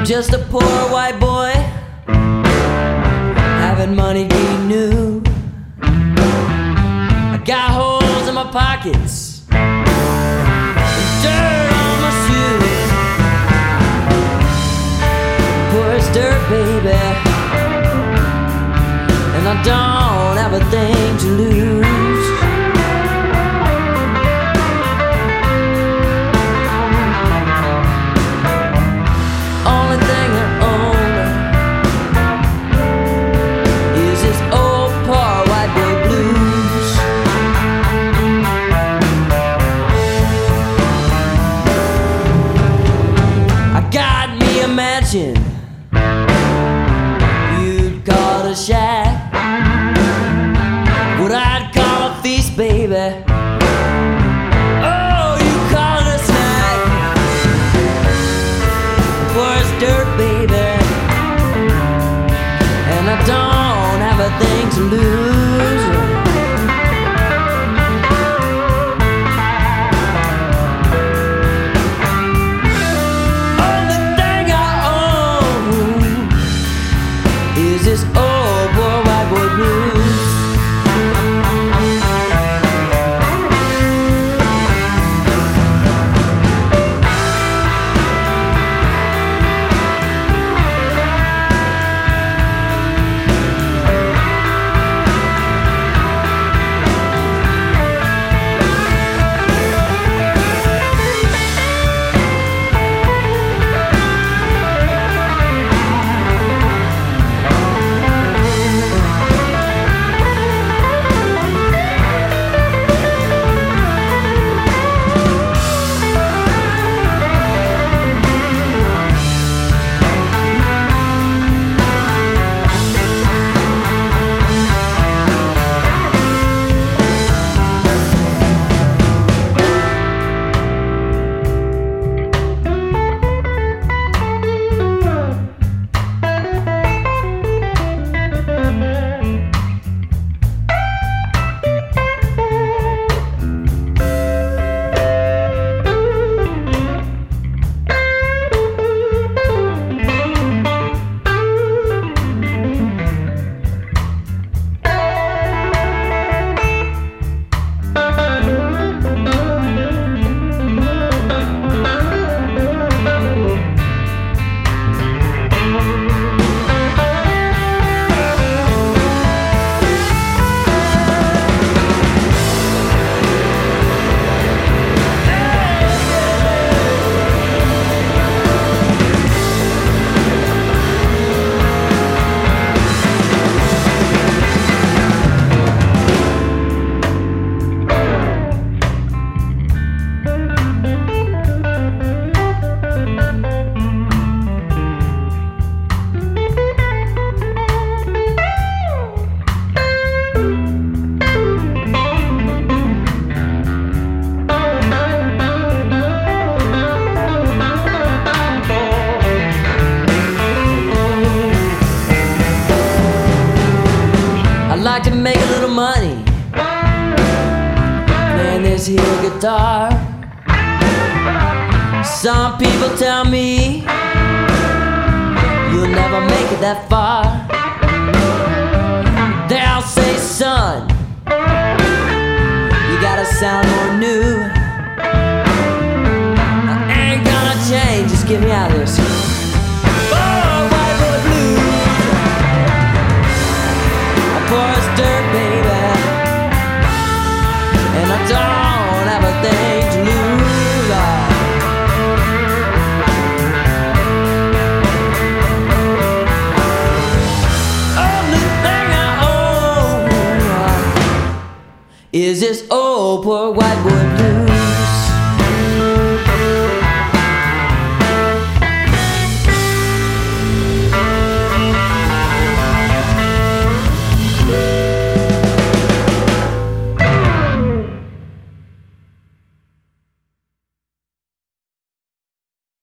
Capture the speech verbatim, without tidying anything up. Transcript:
just a poor white boy having money he knew. I got holes in my pockets and dirt on my shoes. Poor as dirt, baby, and I don't have a thing to lose. Only thing I own is this old poor white boy blues. I got me a mansion you'd call it a shack, what I'd call a feast, baby. Oh, you call it a snack. Poor as dirt, baby, and I don't have a thing to lose. Only thing I own is this old poor white boy blues. I'd like to make a little money playing this here guitar. Some people tell me you'll never make it that far. They'll say, son, you gotta sound more new. I ain't gonna change, just get me out of this. Oh, white boy blues. Poor as dirt, baby, and I don't have a thing to lose. Only thing I own is this old poor white boy blues.